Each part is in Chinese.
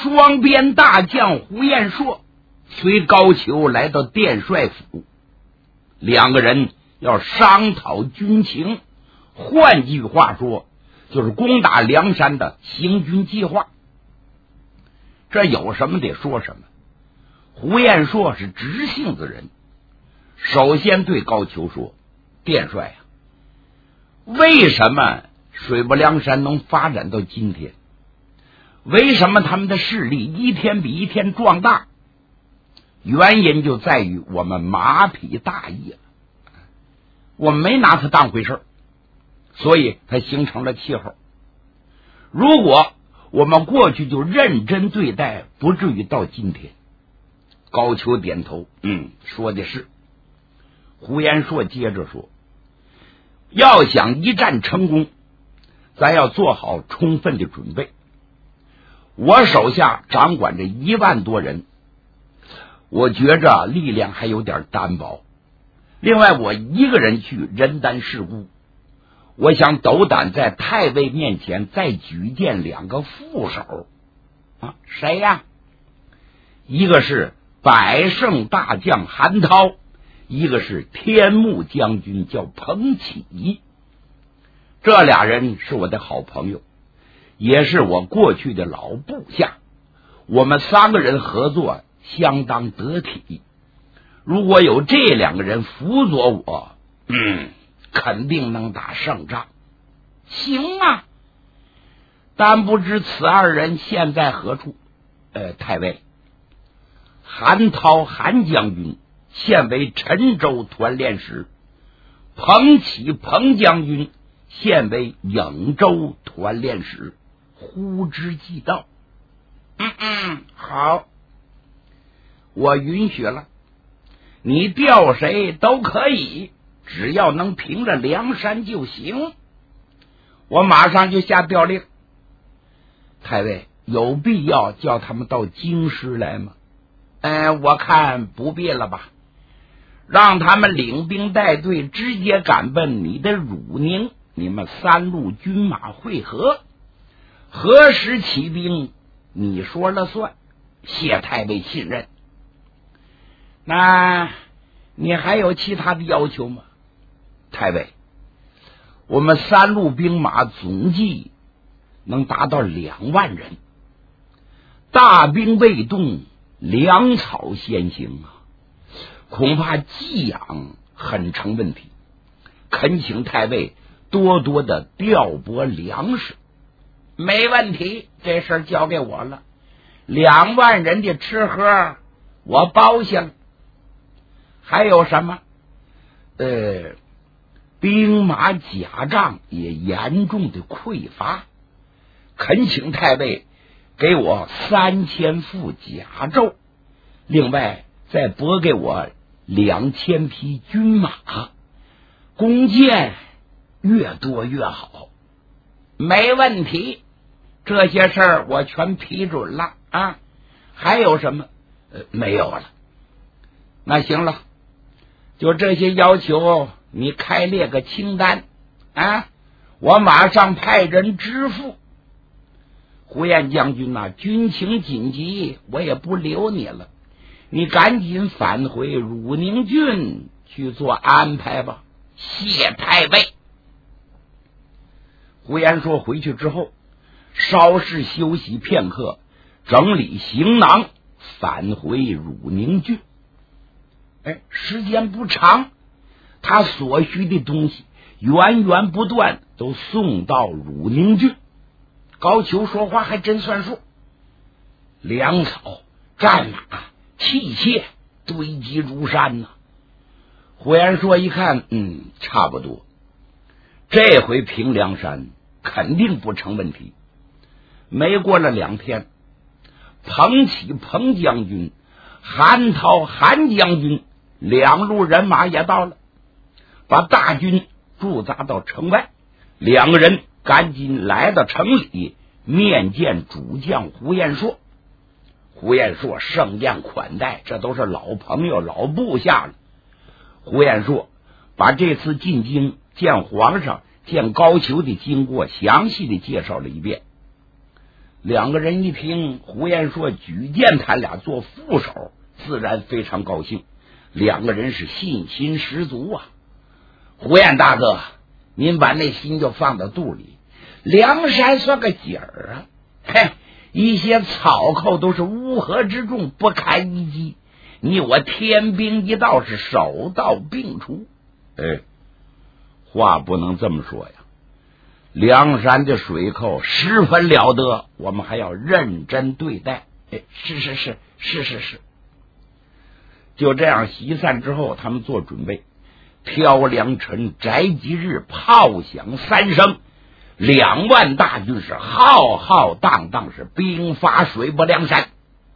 双边大将胡彦硕随高俅来到殿帅府，两个人要商讨军情，换句话说就是攻打梁山的行军计划。这有什么得说什么，胡彦硕是直性子人，首先对高俅说：殿帅啊，为什么水泊梁山能发展到今天？为什么他们的势力一天比一天壮大？原因就在于我们马匹大意了，我们没拿它当回事，所以它形成了气候。如果我们过去就认真对待，不至于到今天。高俅点头，说的是。胡彦硕接着说：要想一战成功，咱要做好充分的准备。我手下掌管着1万多人，我觉着力量还有点单薄。另外我一个人去人单势孤，我想斗胆在太尉面前再举荐2个副手谁呀？一个是百胜大将韩涛，一个是天目将军叫彭起。这俩人是我的好朋友，也是我过去的老部下，我们3个人合作相当得体。如果有这2个人辅佐我，肯定能打胜仗。行啊，但不知此2人现在何处？太尉，韩涛韩将军现为陈州团练使，彭起彭将军现为颍州团练使，呼之即到。好，我允许了，你调谁都可以，只要能平了梁山就行。我马上就下调令。太尉，有必要叫他们到京师来吗？我看不必了吧，让他们领兵带队直接赶奔你的汝宁，你们3路军马会合，何时起兵你说了算，谢太尉信任。那你还有其他的要求吗？太尉，我们3路兵马总计能达到2万人，大兵未动，粮草先行恐怕寄养很成问题，恳请太尉多多的调拨粮食。没问题，这事儿交给我了，2万人的吃喝我包下了。还有什么？兵马甲仗也严重的匮乏，恳请太尉给我3000副甲胄，另外再拨给我2000匹军马，弓箭越多越好。没问题，这些事儿我全批准了啊。还有什么？没有了。那行了，就这些要求，你开列个清单我马上派人支付。胡彦将军军情紧急，我也不留你了，你赶紧返回汝宁郡去做安排吧。谢太尉。胡彦说回去之后，稍事休息片刻，整理行囊，返回汝宁郡。时间不长，他所需的东西源源不断都送到汝宁郡。高俅说话还真算数，粮草、战马、器械堆积如山胡彦硕一看，差不多，这回平梁山肯定不成问题。没过了2天，彭起彭将军、韩涛韩将军2路人马也到了，把大军驻扎到城外。2个人赶紧来到城里面见主将胡彦硕。胡彦硕盛宴款待，这都是老朋友老部下了。胡彦硕把这次进京见皇上见高俅的经过详细的介绍了一遍。 两个人一听胡彦硕举荐他俩做副手，自然非常高兴，两个人是信心十足啊。胡彦大哥，您把那心就放到肚里，梁山算个景儿啊，嘿，一些草寇都是乌合之众，不堪一击，你我天兵一道是手到并除。话不能这么说呀，梁山的水寇十分了得，我们还要认真对待。是。就这样席散之后，他们做准备，挑良辰宅吉日，炮响三声，2万大军是浩浩荡荡，是兵发水泊梁山。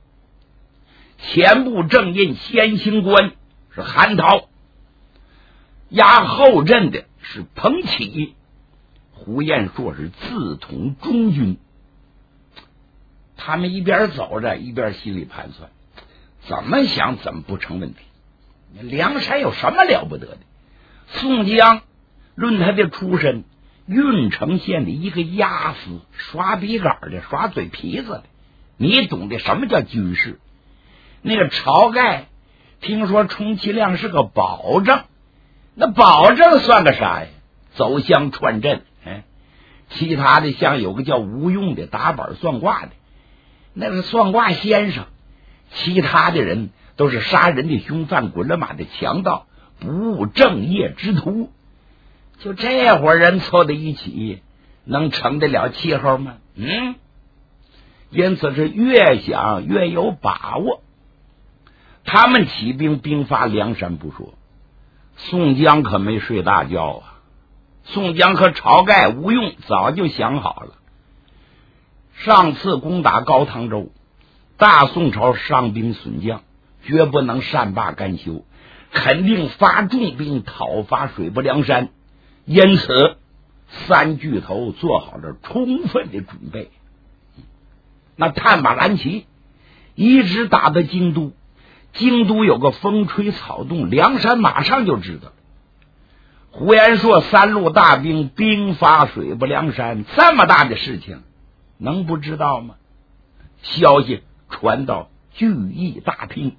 前部正印先行官是韩涛，压后阵的是彭起，胡彦硕是自统中军。他们一边走着一边心里盘算，怎么想怎么不成问题。梁山有什么了不得的？宋江论他的出身，郓城县的一个押司，耍笔杆的，耍嘴皮子的，你懂得什么叫军事？那个晁盖听说充其量是个保证，那保证算个啥呀？走乡串镇。其他的像有个叫吴用的打板算卦的，那是算卦先生。其他的人都是杀人的凶犯，滚了马的强盗，不务正业之徒。就这伙人凑在一起，能成得了气候吗？因此是越想越有把握。他们起兵兵发梁山不说，宋江可没睡大觉啊。宋江和晁盖、吴用早就想好了，上次攻打高唐州，大宋朝伤兵损将，绝不能善罢甘休，肯定发重兵讨伐水泊梁山。因此三巨头做好了充分的准备。那探马蓝旗一直打到京都，京都有个风吹草动，梁山马上就知道了。胡彦硕3路大兵兵发水泊梁山，这么大的事情能不知道吗？消息传到聚义大厅，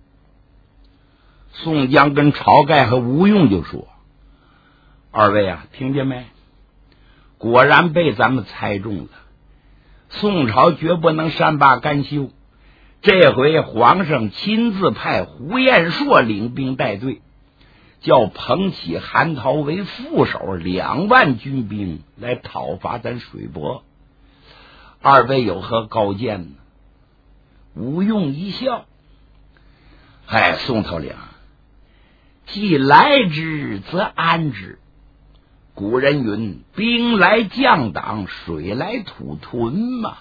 宋江跟晁盖和吴用就说：二位啊，听见没？果然被咱们猜中了，宋朝绝不能善罢甘休。这回皇上亲自派胡彦硕领兵带队，叫彭起、韩涛为副手，2万军兵来讨伐咱水泊。二位有何高见呢？吴用一笑：宋头领，既来之则安之。古人云：兵来将挡，水来土屯嘛。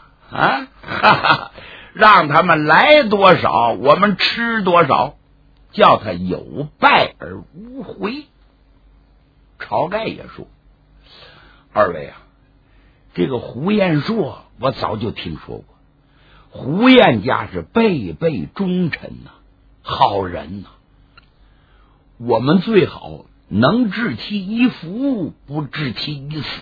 让他们来多少，我们吃多少，叫他有败而无回。晁盖也说：二位啊，这个胡彦硕我早就听说过，胡彦家是辈辈忠臣呐，好人呐，我们最好能治其一服，不治其一死。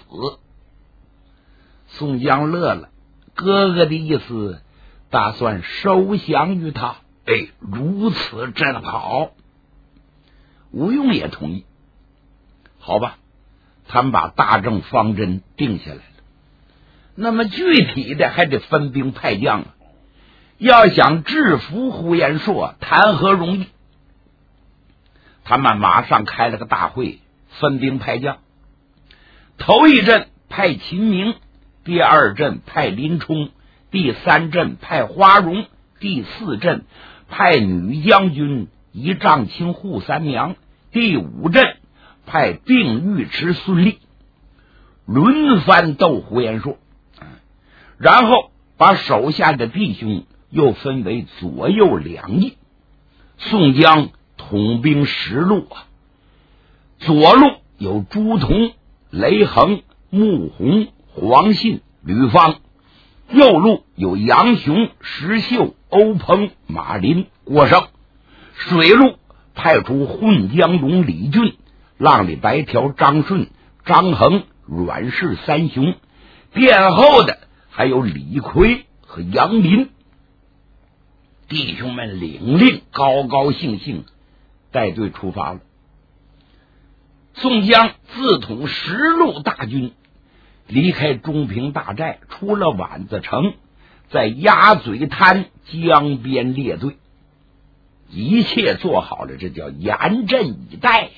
宋江乐了，哥哥的意思打算收降于他。如此真好。吴用也同意。好吧，他们把大政方针定下来了。那么具体的还得分兵派将啊。要想制服胡彦硕，谈何容易？他们马上开了个大会，分兵派将。头一阵派秦明，第2阵派林冲，第3阵派花荣，第4阵派女将军一丈青扈三娘，第5阵派定尉迟孙立，轮番斗胡彦硕。然后把手下的弟兄又分为左右2翼。宋江统兵10路啊，左路有朱仝、雷横、穆弘、黄信、吕方，右路有杨雄、石秀、欧鹏、马林、郭盛，水路派出混江龙李俊、浪里白条张顺、张衡、阮氏3雄，殿后的还有李逵、 和杨林。弟兄们领令，高高兴兴带队出发了。宋江自统10路大军，离开中平大寨，出了宛子城，在鸭嘴滩江边列队，一切做好了，这叫严阵以待呀。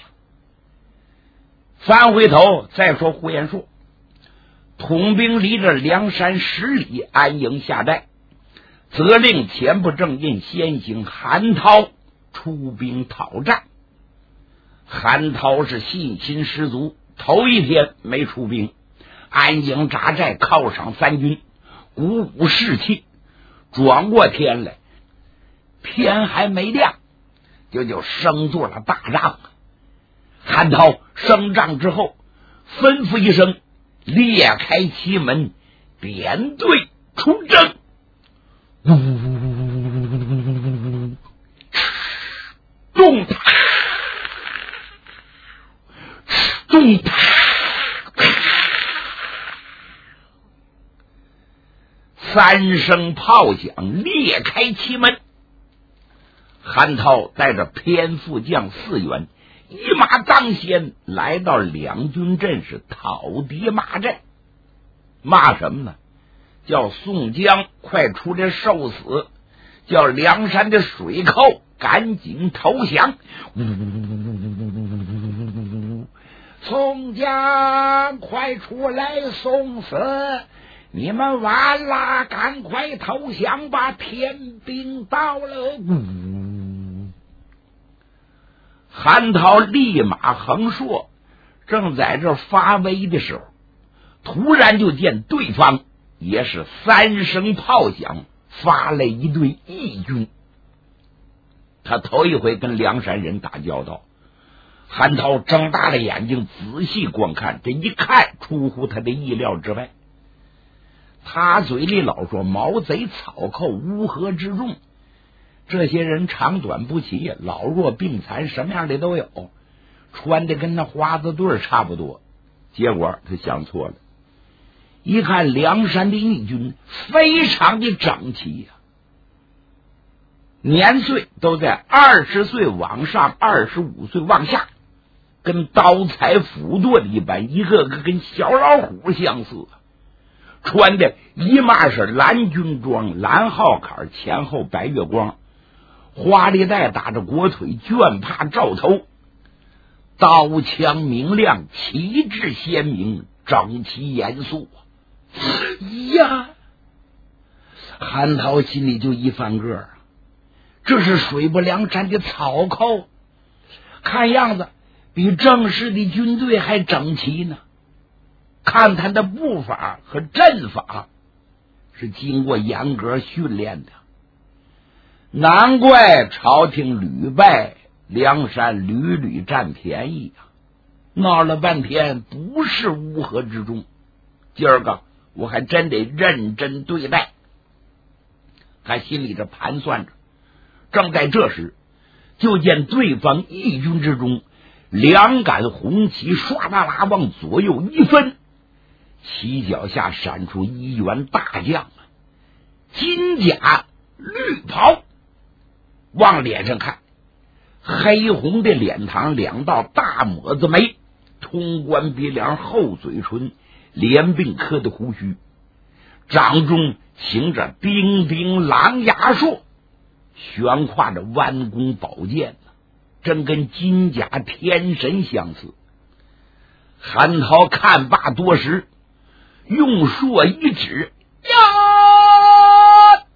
翻回头再说呼延灼，统兵离着梁山10里安营下寨，责令前部正印先行韩涛出兵讨战。韩涛是信心十足，头一天没出兵，安营扎寨，犒赏三军，鼓舞士气。转过天来，天还没亮，就升做了大帐。韩涛升帐之后，吩咐一声，裂开旗门，点队出征。动他动他，3声炮响，裂开旗门。韩涛带着偏副将4员，一马当先，来到两军阵是讨敌骂阵。骂什么呢？叫宋江快出来受死，叫梁山的水寇赶紧投降。宋江快出来送死，你们完了，赶快投降吧，天兵到了。韩涛立马横槊，正在这发威的时候，突然就见对方也是3声炮响，发来一队义军。他头一回跟梁山人打交道，韩涛睁大了眼睛仔细观看，这一看出乎他的意料之外。他嘴里老说毛贼草寇乌合之众，这些人长短不齐，老弱病残，什么样的都有，穿的跟那花子队差不多。结果他想错了，一看梁山的义军非常的整齐呀，年岁都在20岁往上，25岁往下，跟刀裁斧钝一般，一个个跟小老虎相似，穿的一码是蓝军装，蓝号坎，前后白月光，花里带打着裹腿，卷帕罩头，刀枪明亮，旗帜鲜明，整齐严肃。呀，韩涛心里就一翻个儿，这是水泊梁山的草寇，看样子比正式的军队还整齐呢。看他的步法和阵法是经过严格训练的，难怪朝廷屡败，梁山屡屡占便宜啊！闹了半天不是乌合之众，今儿个我还真得认真对待。他心里这盘算着，正在这时，就见对方义军之中2杆红旗唰啦啦往左右一分，旗脚下闪出一员大将，金甲绿袍，往脸上看，黑红的脸膛，2道大抹子眉，通关鼻梁，厚嘴唇，连鬓科的胡须，掌中擎着叮叮狼牙槊，悬挎着弯弓宝剑，真跟金甲天神相似。韩涛看罢多时，用槊一指，呀，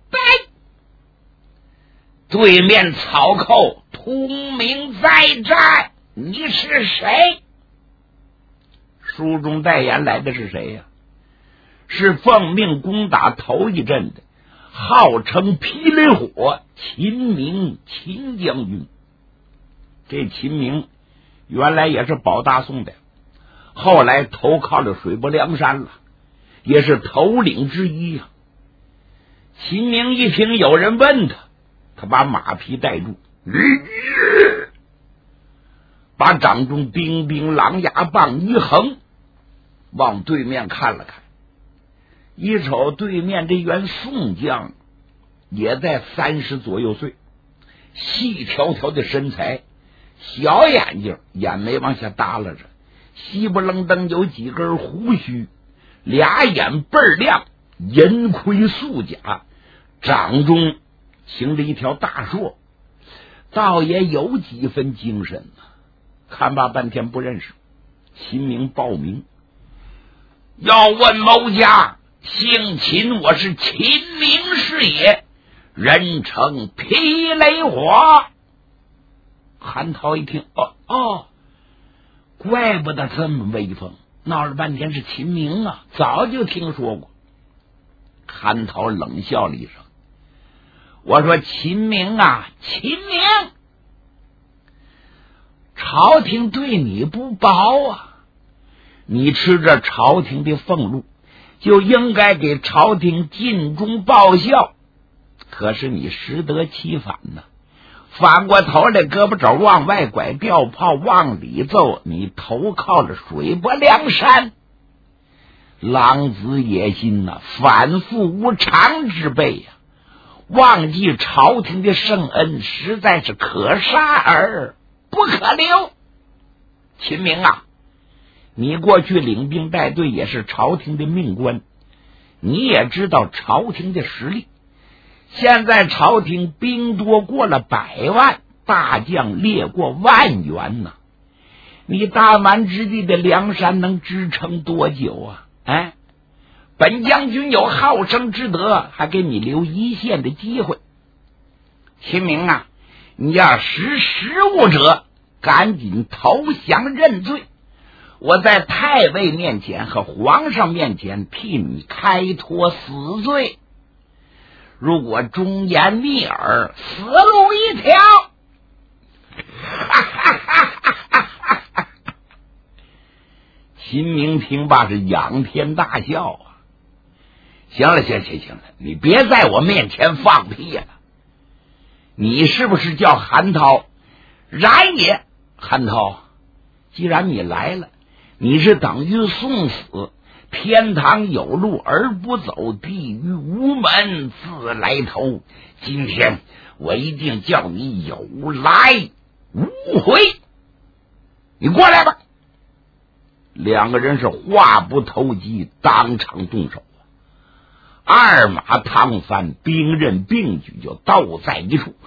对面草寇通明在战，你是谁？书中代言来的是谁呀？是奉命攻打头一阵的，号称霹雳火秦明秦将军。这秦明原来也是保大宋的，后来投靠了水泊梁山了，也是头领之一呀。秦明一听有人问他，他把马匹带住，把掌中叮叮狼牙棒一横，往对面看了看， 一瞅对面这员宋将，也在30左右岁，细条条的身材，小眼睛，眼眉往下耷拉着，稀不愣登有几根胡须，俩眼倍儿亮，银盔素甲，掌中行着一条大槊，倒也有几分精神呢。看罢半天不认识，秦明报名，要问某家，姓秦，我是秦明是也，人称霹雷火。韩涛一听，怪不得这么威风，闹了半天是秦明啊，早就听说过。韩涛冷笑了一声，我说秦明啊，秦明，朝廷对你不薄啊，你吃着朝廷的俸禄，就应该给朝廷尽忠报效，可是你适得其反呢，反过头来胳膊肘往外拐，吊炮往里揍，你投靠了水泊梁山，狼子野心呐，反复无常之辈呀，忘记朝廷的圣恩，实在是可杀而不可留。秦明啊，你过去领兵带队也是朝廷的命官，你也知道朝廷的实力，现在朝廷兵多过了100万，大将列过10000员呢，你大蛮之地的梁山能支撑多久啊？本将军有好生之德，还给你留一线的机会。秦明啊，你要识时务者，赶紧投降认罪，我在太尉面前和皇上面前替你开脱死罪，如果忠言逆耳，死路一条。秦明听罢是仰天大笑啊！行了，你别在我面前放屁了。你是不是叫韩涛？然也。韩涛，既然你来了，你是等于送死，天堂有路而不走，地狱无门自来投。今天我一定叫你有来无回，你过来吧。两个人是话不投机，当场动手，二马趟翻，兵刃并举，就斗在一处。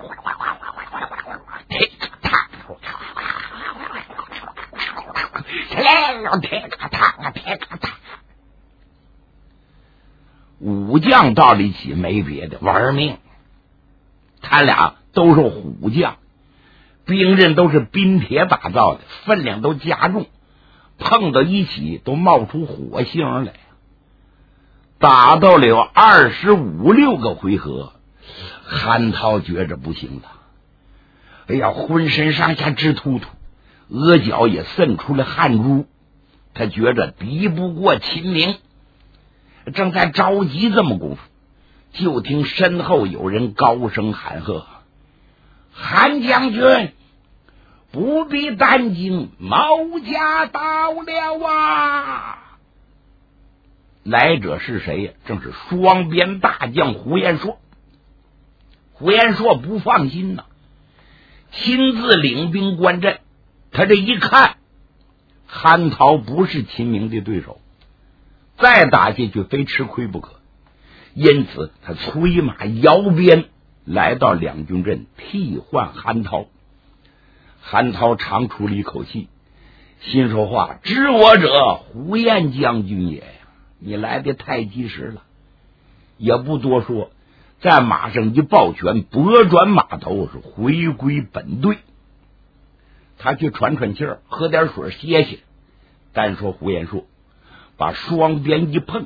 武将到了一起，没别的，玩命。他俩都是虎将，兵刃都是冰铁打造的，分量都加重，碰到一起都冒出火星来。打到了有25、6个回合，韩涛觉着不行了，哎呀，浑身上下直突突，额角也渗出了汗珠，他觉着敌不过秦明，正在着急这么功夫，就听身后有人高声喊喝：韩将军，不必担惊，某家到了啊！来者是谁呀？正是双边大将胡延硕。胡延硕不放心呐，亲自领兵观阵。他这一看，韩涛不是秦明的对手，再打下去非吃亏不可，因此他催马摇鞭来到两军阵替换韩涛。韩涛长出了一口气，心说话：知我者，胡彦将军也。你来的太及时了，也不多说，在马上一抱拳，拨转马头，是回归本队。他去喘喘气儿，喝点水歇歇。单说胡延硕把双鞭一碰，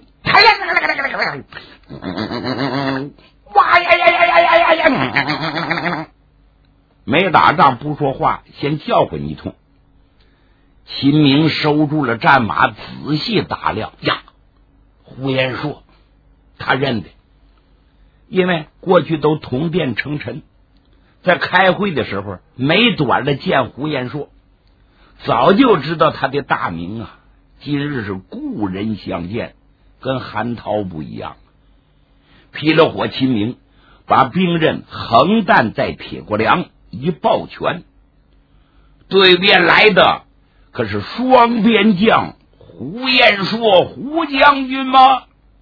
哇呀呀呀呀呀呀呀！没打仗不说话，先叫唤一通。秦明收住了战马，仔细打量呀，胡延硕他认得，因为过去都同殿称臣，在开会的时候没短了见胡延硕，早就知道他的大名啊。今日是故人相见， 跟韩涛不一样。劈了火，秦明把兵刃横担在铁锅梁，一抱拳，对面来的可是双边将胡彦硕胡将军吗？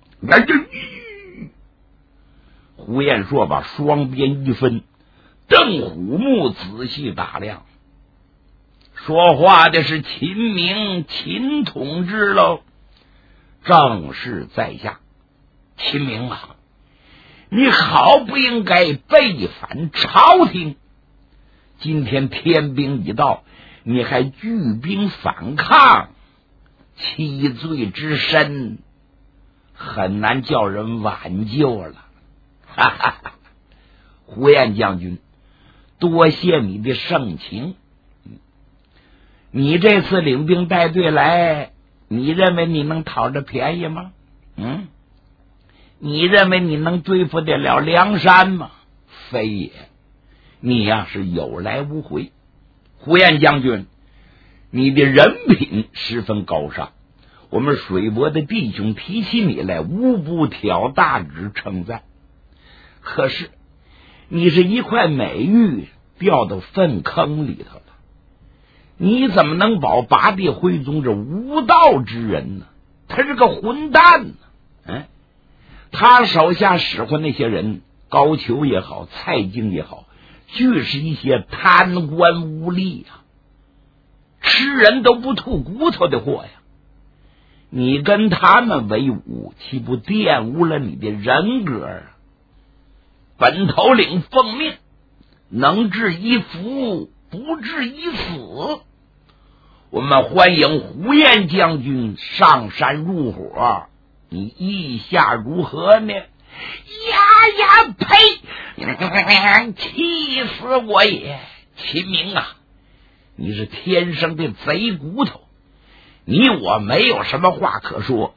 胡彦硕把双边一分，瞪虎目仔细打量。说话的是秦明，秦同志喽。正是在下。秦明啊，你好不应该背反朝廷，今天天兵已到，你还聚兵反抗，其罪之深很难叫人挽救了。哈哈哈！胡彦将军，多谢你的盛情。你这次领兵带队来，你认为你能讨着便宜吗？你认为你能对付得了梁山吗？非也，你呀是有来无回。胡彦将军，你的人品十分高尚，我们水泊的弟兄提起你来，无不挑大指称赞。可是你是一块美玉掉到粪坑里头了，你怎么能保八弟徽宗这无道之人呢？他是个混蛋呢！他手下使唤那些人，高俅也好，蔡京也好，就是一些贪官污吏啊，吃人都不吐骨头的货呀！你跟他们为伍，岂不玷污了你的人格啊？本头领奉命，能治一夫，不治一死。我们欢迎胡彦将军上山入伙，你意下如何呢？呀，呸！气死我也！秦明啊，你是天生的贼骨头，你我没有什么话可说。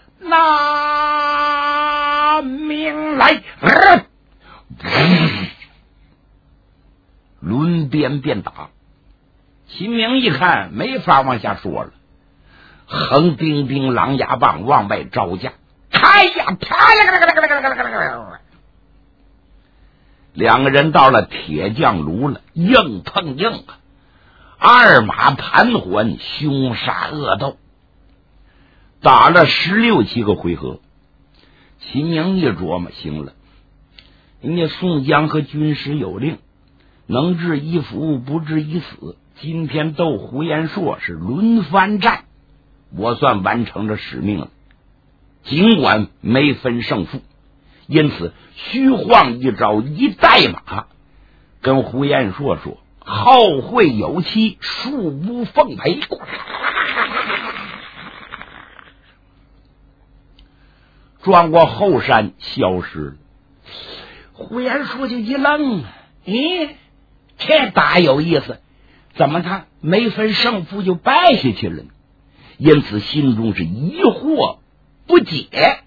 拿命来！抡鞭便打。秦明一看没法往下说了，横钉钉狼牙棒往外招架，开呀！两个人到了铁匠炉了，硬碰硬啊，二马盘桓，凶杀恶斗，打了16、17个回合。秦明一琢磨，行了，人家宋江和军师有令，能治一夫，不治一死。今天斗胡彦硕是轮番战，我算完成了使命了。尽管没分胜负，因此虚晃一招，一带马，跟胡彦硕说：后会有期，恕不奉陪。转过后山消失了。胡彦硕就一愣啊，这大有意思，怎么他没分胜负就败下去了呢？因此心中是疑惑不解。